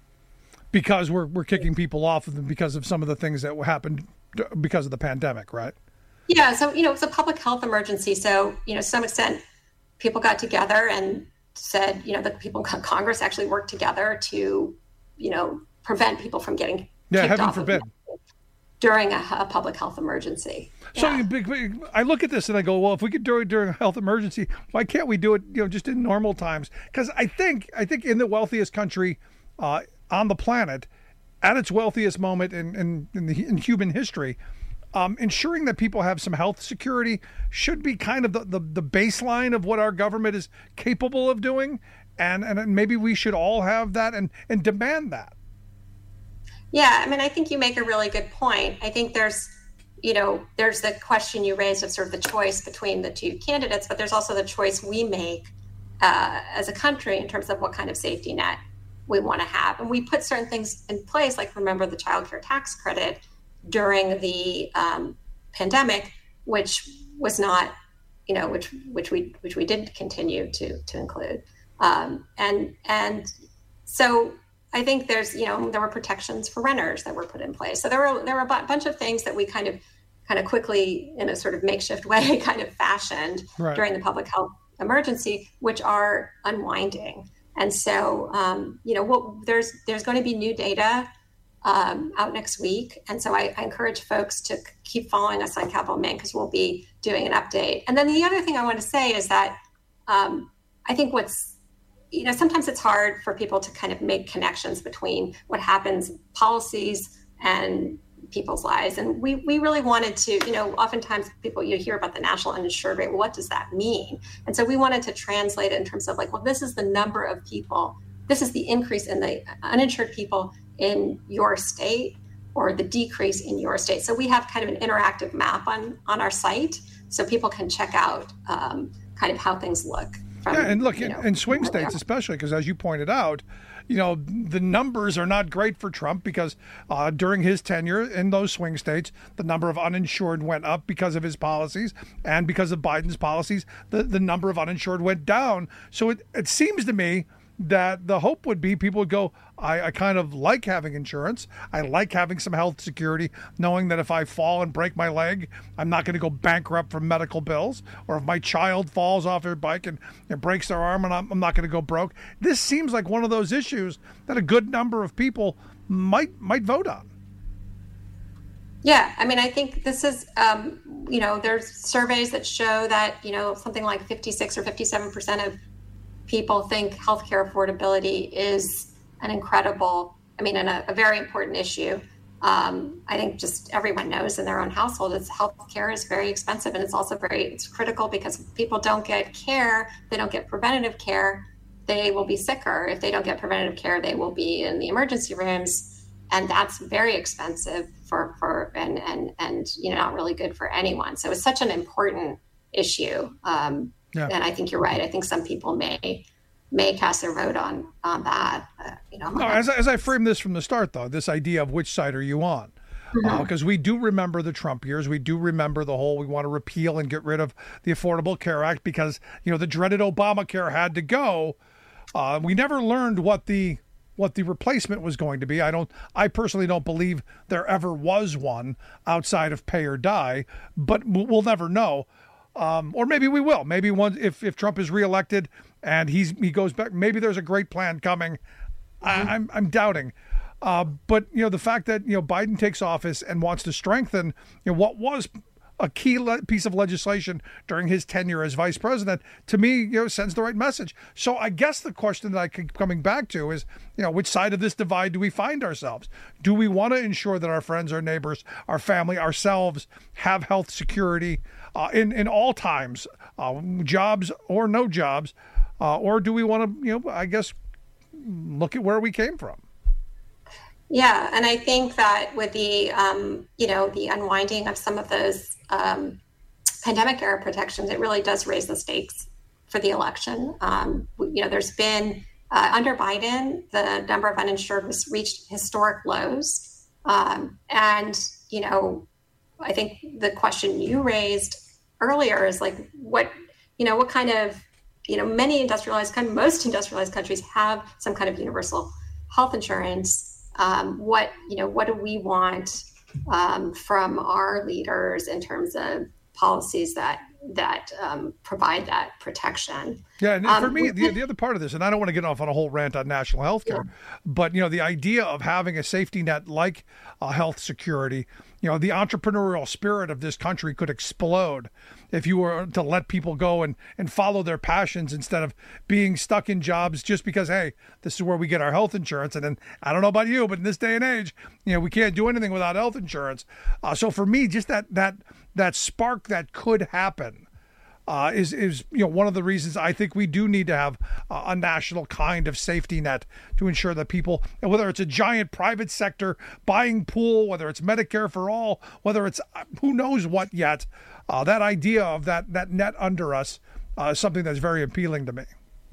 Because we're we're kicking people off of them because of some of the things that happened because of the pandemic, right? Yeah, so, you know, it's a public health emergency. So, you know, to some extent, people got together and said, you know, that people in Congress actually worked together to, you know, prevent people from getting yeah, kicked heaven off forbid. Of during a, a public health emergency. So Yeah. I look at this and I go, well, if we could do it during a health emergency, why can't we do it, you know, just in normal times? Because I think, I think in the wealthiest country uh, on the planet, at its wealthiest moment in in, in, the, in human history, um, ensuring that people have some health security should be kind of the, the, the baseline of what our government is capable of doing, and and maybe we should all have that and and demand that. Yeah, I mean, I think you make a really good point. I think there's, you know, there's the question you raised of sort of the choice between the two candidates, but there's also the choice we make uh, as a country in terms of what kind of safety net we want to have. And we put certain things in place, like remember the child care tax credit during the um, pandemic, which was not, you know, which which we which we did continue to to include. Um, and and so I think there's, you know, there were protections for renters that were put in place. So there were there were a bunch of things that we kind of kind of quickly, in a sort of makeshift way, kind of fashioned Right. during the public health emergency, which are unwinding. And so, um, you know, what, there's there's going to be new data um, out next week. And so I, I encourage folks to c- keep following us on Capitol Maine, because we'll be doing an update. And then the other thing I want to say is that um, I think what's you know, sometimes it's hard for people to kind of make connections between what happens, policies and people's lives. And we, we really wanted to, you know, oftentimes people, you hear about the national uninsured rate. Well, what does that mean? And so we wanted to translate it in terms of like, well, this is the number of people, this is the increase in the uninsured people in your state or the decrease in your state. So we have kind of an interactive map on, on our site so people can check out um, kind of how things look. From, yeah, and look, you in, know, in swing states especially, because as you pointed out, you know, the numbers are not great for Trump because uh, during his tenure in those swing states, the number of uninsured went up because of his policies, and because of Biden's policies, the, the number of uninsured went down. So it, it seems to me that the hope would be people would go, I, I kind of like having insurance. I like having some health security, knowing that if I fall and break my leg, I'm not going to go bankrupt from medical bills. Or if my child falls off their bike and, and breaks their arm and I'm, I'm not going to go broke. This seems like one of those issues that a good number of people might might vote on. Yeah, I mean, I think this is, um, you know, there's surveys that show that, you know, something like fifty-six or fifty-seven percent of people think healthcare affordability is an incredible, I mean, and a, a very important issue. Um, I think just everyone knows in their own household, it's healthcare is very expensive, and it's also very, it's critical because if people don't get care, they don't get preventative care, they will be sicker. If they don't get preventative care, they will be in the emergency rooms, and that's very expensive for, for and, and, and, you know, not really good for anyone. So it's such an important issue. Um, Yeah. And I think you're right. I think some people may may cast their vote on on that. Uh, you know, no, as, as I framed this from the start, though, this idea of which side are you on? Because mm-hmm. uh, we do remember the Trump years. We do remember the whole we want to repeal and get rid of the Affordable Care Act because, you know, the dreaded Obamacare had to go. Uh, we never learned what the what the replacement was going to be. I don't. I personally don't believe there ever was one outside of pay or die, but we'll never know. Um, or maybe we will. Maybe one if, if Trump is reelected and he's he goes back, maybe there's a great plan coming. Mm-hmm. I, I'm I'm doubting. Uh, but you know the fact that you know Biden takes office and wants to strengthen you know what was a key le- piece of legislation during his tenure as vice president, to me, you know, sends the right message. So I guess the question that I keep coming back to is, you know, which side of this divide do we find ourselves? Do we want to ensure that our friends, our neighbors, our family, ourselves have health security uh, in, in all times, uh, jobs or no jobs? Uh, or do we want to, you know, I guess, look at where we came from? Yeah, and I think that with the, um, you know, the unwinding of some of those um, pandemic era protections, it really does raise the stakes for the election. Um, you know, there's been, uh, under Biden, the number of uninsured was reached historic lows. Um, and, you know, I think the question you raised earlier is like, what, you know, what kind of, you know, many industrialized, kind of most industrialized countries have some kind of universal health insurance. Um, what, you know, what do we want um, from our leaders in terms of policies that that um, provide that protection? Yeah, and um, for me, the, the other part of this, and I don't want to get off on a whole rant on national health care, yeah. but, you know, the idea of having a safety net like uh, health security, you know, the entrepreneurial spirit of this country could explode if you were to let people go and, and follow their passions instead of being stuck in jobs just because, hey, this is where we get our health insurance. And then I don't know about you, but in this day and age, you know, we can't do anything without health insurance. Uh, so for me, just that that that spark that could happen uh, is, is, you know, one of the reasons I think we do need to have uh, a national kind of safety net to ensure that people, whether it's a giant private sector buying pool, whether it's Medicare for all, whether it's who knows what yet, uh, that idea of that, that net under us uh, is something that's very appealing to me.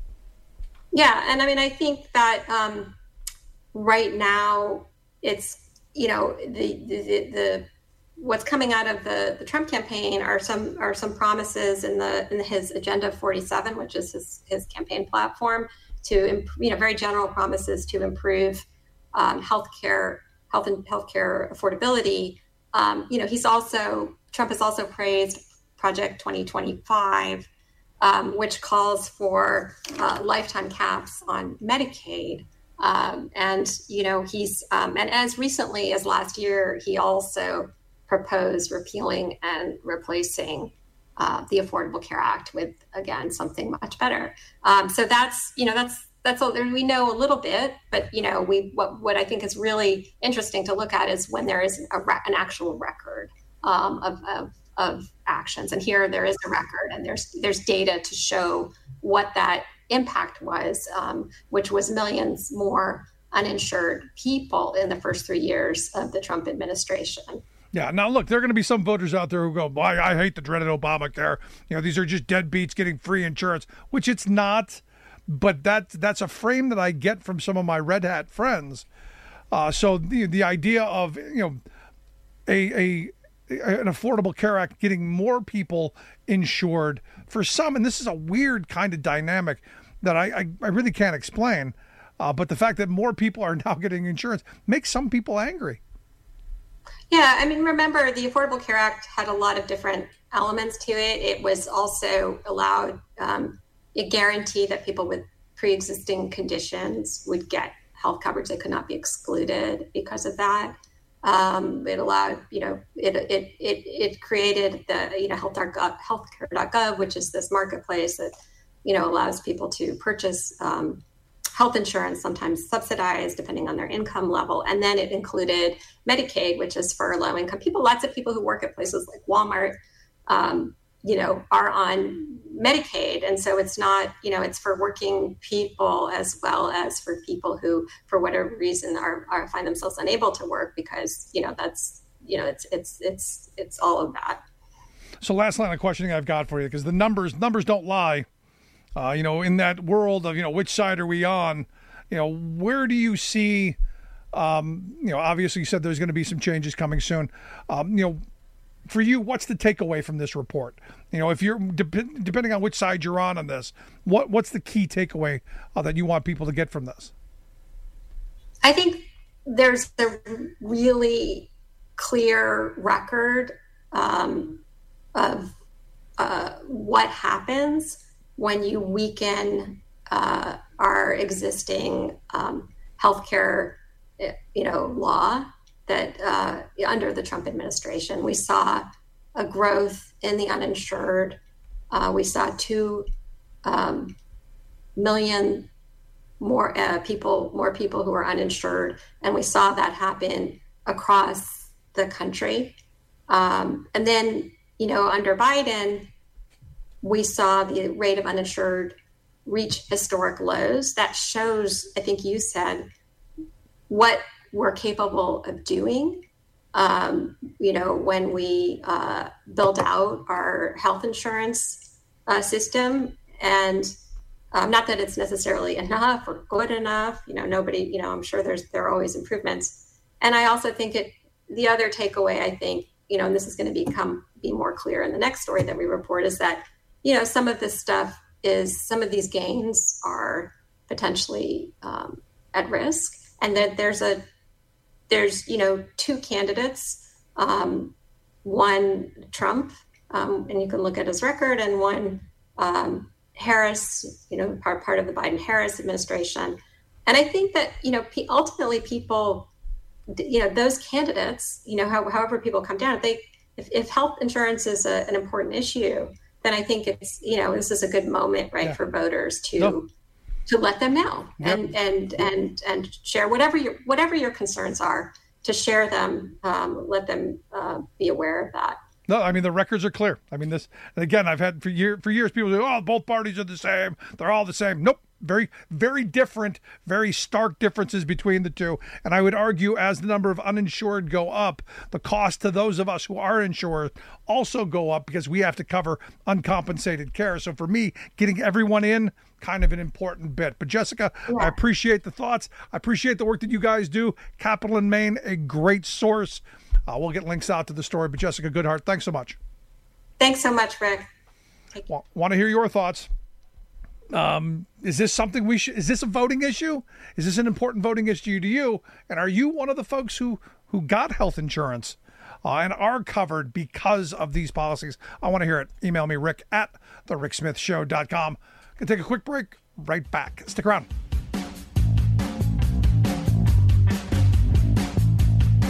Yeah. And I mean, I think that um, right now it's, you know, the, the, the, what's coming out of the, the Trump campaign are some are some promises in the in his Agenda forty-seven, which is his, his campaign platform, to you know very general promises to improve um, healthcare health and healthcare affordability. Um, you know, he's also Trump has also praised Project twenty twenty-five, um, which calls for uh, lifetime caps on Medicaid. Um, and you know he's um, and as recently as last year, he also proposed repealing and replacing uh, the Affordable Care Act with, again, something much better. Um, so that's, you know, that's that's all we know a little bit, but you know, we what what I think is really interesting to look at is when there is a, an actual record um, of, of of actions, and here there is a record, and there's there's data to show what that impact was, um, which was millions more uninsured people in the first three years of the Trump administration. Yeah. Now, look, there are going to be some voters out there who go, well, I, I hate the dreaded Obamacare. You know, these are just deadbeats getting free insurance, which it's not. But that that's a frame that I get from some of my red hat friends. Uh, so the the idea of, you know, a a an Affordable Care Act getting more people insured for some, and this is a weird kind of dynamic that I I, I really can't explain. Uh, but the fact that more people are now getting insurance makes some people angry. Yeah, I mean, remember, the Affordable Care Act had a lot of different elements to it. It was also allowed, um, it guaranteed that people with pre-existing conditions would get health coverage. They could not be excluded because of that. Um, it allowed, you know, it it it it created the, you know, healthcare dot gov, which is this marketplace that, you know, allows people to purchase um, health insurance, sometimes subsidized depending on their income level. And then it included Medicaid, which is for low income people. Lots of people who work at places like Walmart, um, you know, are on Medicaid. And so it's not, you know, it's for working people as well as for people who, for whatever reason, are, are find themselves unable to work because, you know, that's, you know, it's, it's, it's, it's all of that. So last line of questioning I've got for you, because the numbers, numbers don't lie. Uh, you know, in that world of, you know, which side are we on? You know, where do you see, um, you know, obviously you said there's going to be some changes coming soon. Um, you know, for you, what's the takeaway from this report? You know, if you're, de- depending on which side you're on on this, what what's the key takeaway uh, that you want people to get from this? I think there's a really clear record um, of uh, what happens when you weaken uh, our existing um, healthcare, you know, law that uh, under the Trump administration, we saw a growth in the uninsured. Uh, we saw two um, million more uh, people, more people who are uninsured, and we saw that happen across the country. Um, and then, you know, under Biden, we saw the rate of uninsured reach historic lows. That shows, I think you said, what we're capable of doing, um, you know, when we uh, build out our health insurance uh, system. And um, not that it's necessarily enough or good enough, you know, nobody, you know, I'm sure there's there are always improvements. And I also think it, the other takeaway, I think, you know, and this is going to become be more clear in the next story that we report, is that, you know, some of this stuff is, some of these gains are potentially um, at risk, and that there's a, there's, you know, two candidates, um, one Trump, um, and you can look at his record, and one um, Harris, you know, part, part of the Biden-Harris administration. And I think that, you know, ultimately people, you know, those candidates, you know, how, however people come down, if they, if, if health insurance is a, an important issue, then I think it's, you know, this is a good moment, right, yeah. for voters to no. to let them know yep. and and and and share whatever your whatever your concerns are, to share them, um, let them uh, be aware of that. No, I mean, the records are clear. I mean, this, and again, I've had for year for years people say, oh, both parties are the same. They're all the same. Nope. Very, very different, very stark differences between the two. And I would argue, as the number of uninsured go up, the cost to those of us who are insured also go up, because we have to cover uncompensated care. So for me, getting everyone in, kind of an important bit. But Jessica, yeah. I appreciate the thoughts. I appreciate the work that you guys do. Capital in Maine, a great source. Uh, we'll get links out to the story. But Jessica Goodhart, thanks so much. Thanks so much, Rick. W- want to hear your thoughts. Um, is this something we should, is this a voting issue? Is this an important voting issue to you? And are you one of the folks who, who got health insurance uh, and are covered because of these policies? I want to hear it. Email me, Rick at the rick smith show dot com. Gonna take a quick break. Right back. Stick around.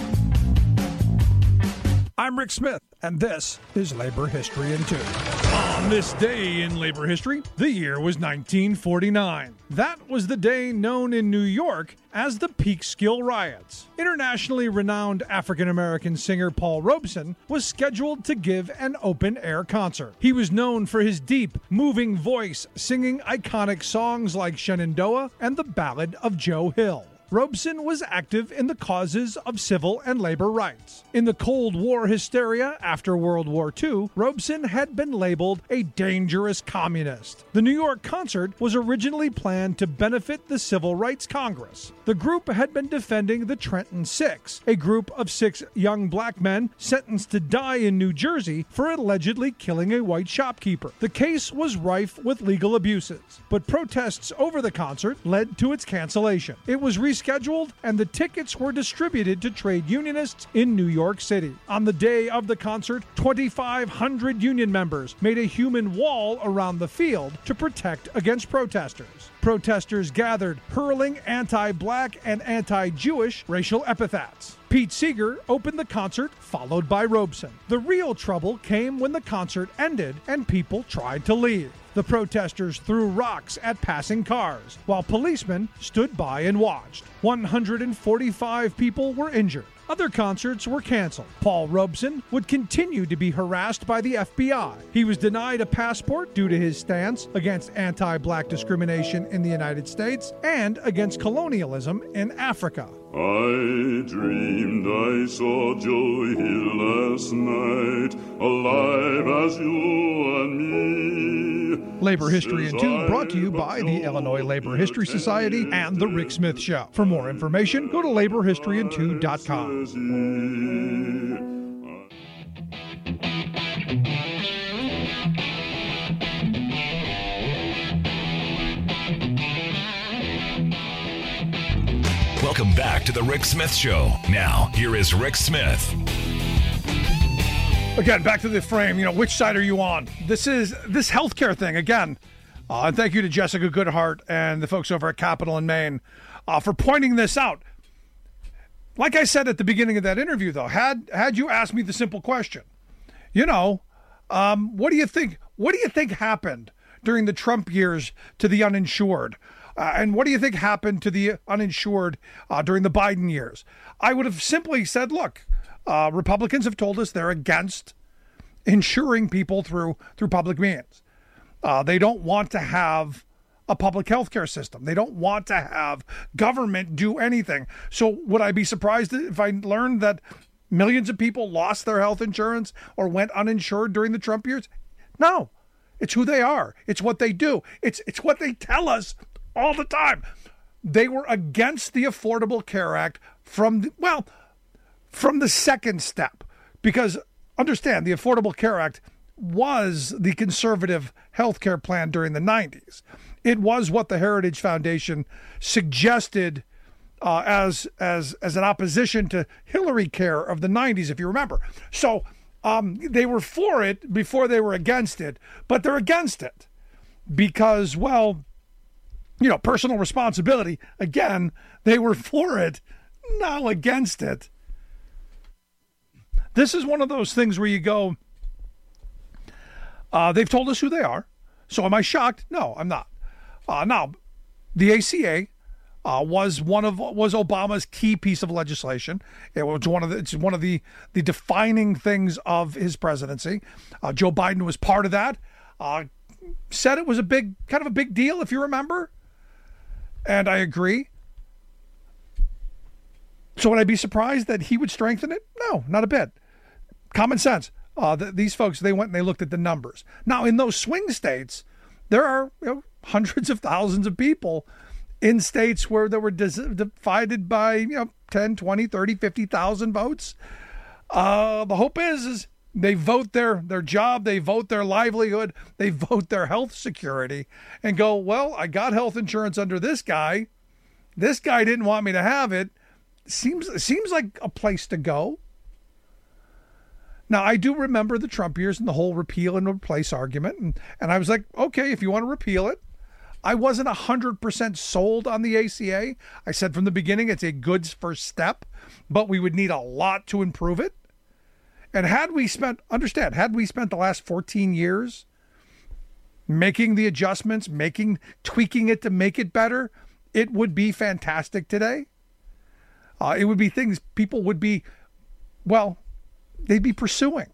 I'm Rick Smith, and this is Labor History in Two. On this day in labor history, the year was nineteen forty-nine. That was the day known in New York as the Peekskill Riots. Internationally renowned African-American singer Paul Robeson was scheduled to give an open-air concert. He was known for his deep, moving voice, singing iconic songs like Shenandoah and the Ballad of Joe Hill. Robeson was active in the causes of civil and labor rights. In the Cold War hysteria after World War Two, Robeson had been labeled a dangerous communist. The New York concert was originally planned to benefit the Civil Rights Congress. The group had been defending the Trenton Six, a group of six young black men sentenced to die in New Jersey for allegedly killing a white shopkeeper. The case was rife with legal abuses, but protests over the concert led to its cancellation. It was rescheduled, and the tickets were distributed to trade unionists in New York City. On the day of the concert, twenty-five hundred union members made a human wall around the field to protect against protesters. Protesters gathered, hurling anti-black and anti-Jewish racial epithets. Pete Seeger opened the concert, followed by Robeson. The real trouble came when the concert ended and people tried to leave. The protesters threw rocks at passing cars, while policemen stood by and watched. one hundred forty-five people were injured. Other concerts were canceled. Paul Robeson would continue to be harassed by the F B I. He was denied a passport due to his stance against anti-black discrimination in the United States and against colonialism in Africa. I dreamed I saw Joe Hill last night, alive as you and me. Labor History in Two, brought to you by the Illinois Labor History Society and The Rick Smith Show. For more information, go to labor history in two dot com. Welcome back to the Rick Smith Show. Now, here is Rick Smith. Again, back to the frame. You know, which side are you on? This is this healthcare thing again. Uh, and thank you to Jessica Goodhart and the folks over at Capital in Maine uh, for pointing this out. Like I said at the beginning of that interview, though, had had you asked me the simple question, you know, um, what do you think? What do you think happened during the Trump years to the uninsured? Uh, and what do you think happened to the uninsured uh, during the Biden years? I would have simply said, look, uh, Republicans have told us they're against insuring people through through public means. Uh, they don't want to have a public health care system. They don't want to have government do anything. So would I be surprised if I learned that millions of people lost their health insurance or went uninsured during the Trump years? No, it's who they are. It's what they do. It's it's what they tell us all the time. They were against the Affordable Care Act from, the, well, from the second step. Because understand, the Affordable Care Act was the conservative health care plan during the nineties. It was what the Heritage Foundation suggested uh, as as as an opposition to Hillary Care of the nineties, if you remember. So um, they were for it before they were against it, but they're against it because, well, you know, personal responsibility. Again, they were for it, now against it. This is one of those things where you go, uh, they've told us who they are. So am I shocked? No, I'm not. Uh, now, the A C A uh, was one of was Obama's key piece of legislation. It was one of the it's one of the the defining things of his presidency. Uh, Joe Biden was part of that. Uh, said it was a big kind of a big deal, if you remember. And I agree. So would I be surprised that he would strengthen it? No, not a bit. Common sense. Uh, the, these folks, they went and they looked at the numbers. Now, in those swing states, there are you know, hundreds of thousands of people in states where they were dis- divided by you know ten, twenty, thirty, fifty thousand votes. Uh, the hope is, is they vote their, their job, they vote their livelihood, they vote their health security and go, well, I got health insurance under this guy. This guy didn't want me to have it. Seems seems like a place to go. Now, I do remember the Trump years and the whole repeal and replace argument. And, and I was like, okay, if you want to repeal it. I wasn't one hundred percent sold on the A C A. I said from the beginning it's a good first step, but we would need a lot to improve it. And had we spent, understand, had we spent the last fourteen years making the adjustments, making, tweaking it to make it better, it would be fantastic today. Uh, it would be things people would be, well, they'd be pursuing.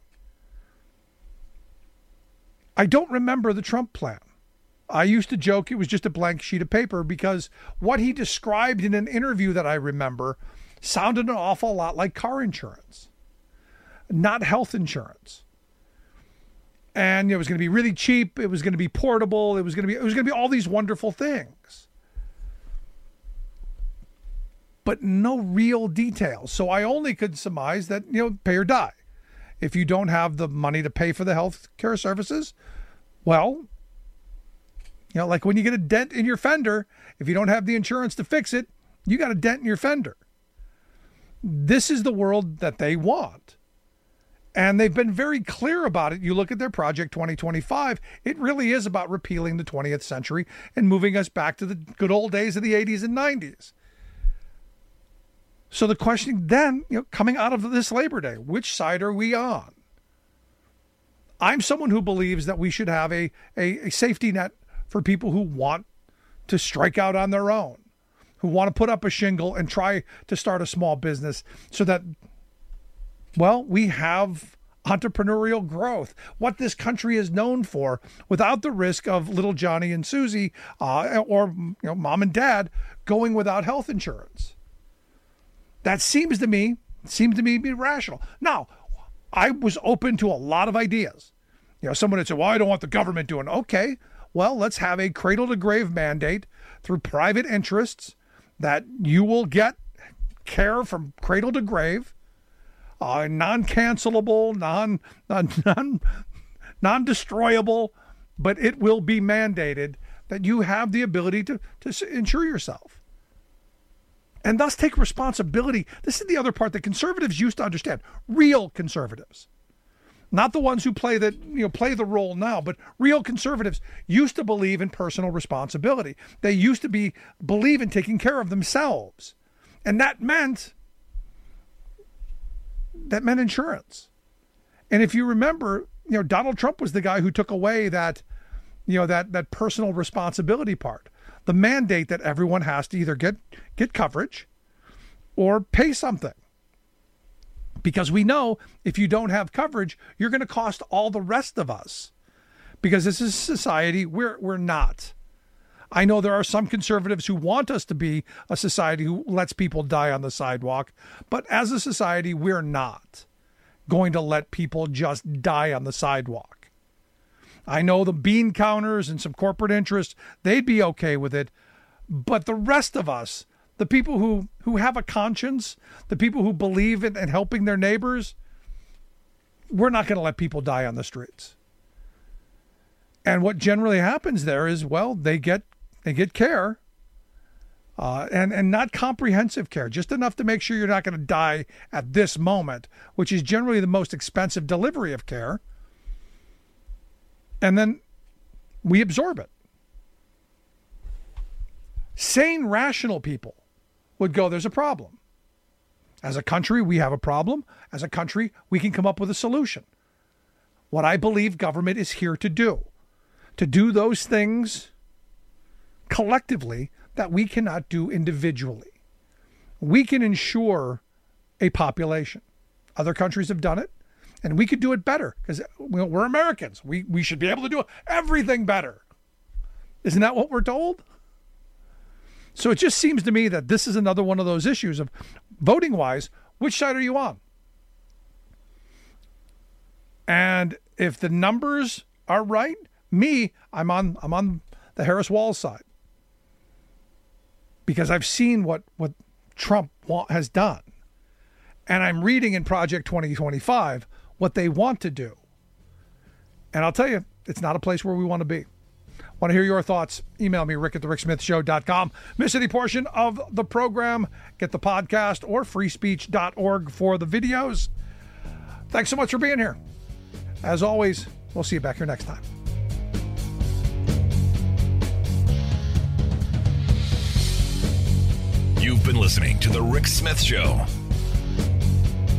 I don't remember the Trump plan. I used to joke it was just a blank sheet of paper because what he described in an interview that I remember sounded an awful lot like car insurance, not health insurance. And it was going to be really cheap. It was going to be portable. It was going to be, it was going to be all these wonderful things, but no real details. So I only could surmise that, you know, pay or die. If you don't have the money to pay for the health care services, well, you know, like when you get a dent in your fender, if you don't have the insurance to fix it, you got a dent in your fender. This is the world that they want. And they've been very clear about it. You look at their Project twenty twenty-five, it really is about repealing the twentieth century and moving us back to the good old days of the eighties and nineties. So the question then, you know, coming out of this Labor Day, which side are we on? I'm someone who believes that we should have a, a, a safety net for people who want to strike out on their own, who want to put up a shingle and try to start a small business so that, well, we have entrepreneurial growth, what this country is known for, without the risk of little Johnny and Susie uh, or, you know, mom and dad going without health insurance. That seems to me, seems to me to be rational. Now, I was open to a lot of ideas. You know, someone would say, well, I don't want the government doing it. Okay, well, let's have a cradle-to-grave mandate through private interests that you will get care from cradle to grave, uh, non-cancelable, non, non, non, non-destroyable, but it will be mandated that you have the ability to, to insure yourself. And thus take responsibility. This is the other part that conservatives used to understand. Real conservatives. Not the ones who play the, you know, play the role now, but real conservatives used to believe in personal responsibility. They used to be believe in taking care of themselves. And that meant that meant insurance. And if you remember, you know, Donald Trump was the guy who took away that, you know, that that personal responsibility part. The mandate that everyone has to either get get coverage or pay something. Because we know if you don't have coverage, you're going to cost all the rest of us. Because this is society we're we're not. I know there are some conservatives who want us to be a society who lets people die on the sidewalk, but as a society, we're not going to let people just die on the sidewalk. I know the bean counters and some corporate interests, they'd be okay with it. But the rest of us, the people who, who have a conscience, the people who believe in, in helping their neighbors, we're not going to let people die on the streets. And what generally happens there is, well, they get they get care uh, and, and not comprehensive care, just enough to make sure you're not going to die at this moment, which is generally the most expensive delivery of care. And then we absorb it. Sane, rational people would go, there's a problem. As a country, we have a problem. As a country, we can come up with a solution. What I believe government is here to do, to do those things collectively that we cannot do individually. We can ensure a population. Other countries have done it. And we could do it better because we're Americans. We we should be able to do everything better. Isn't that what we're told? So it just seems to me that this is another one of those issues of voting-wise, which side are you on? And if the numbers are right, me, I'm on I'm on the Harris Walz side. Because I've seen what, what Trump has done. And I'm reading in Project twenty twenty-five what they want to do. And I'll tell you, it's not a place where we want to be. Want to hear your thoughts? Email me, rick at the rick smith show dot com. Miss any portion of the program, get the podcast or free speech dot org for the videos. Thanks so much for being here. As always, we'll see you back here next time. You've been listening to The Rick Smith Show.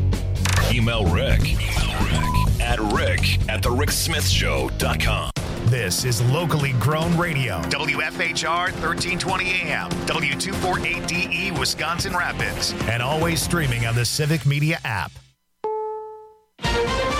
Email Rick, Email Rick at rick at the rick smith show dot com. This is locally grown radio. W F H R thirteen twenty A M, W two forty-eight D E, Wisconsin Rapids, and always streaming on the Civic Media app.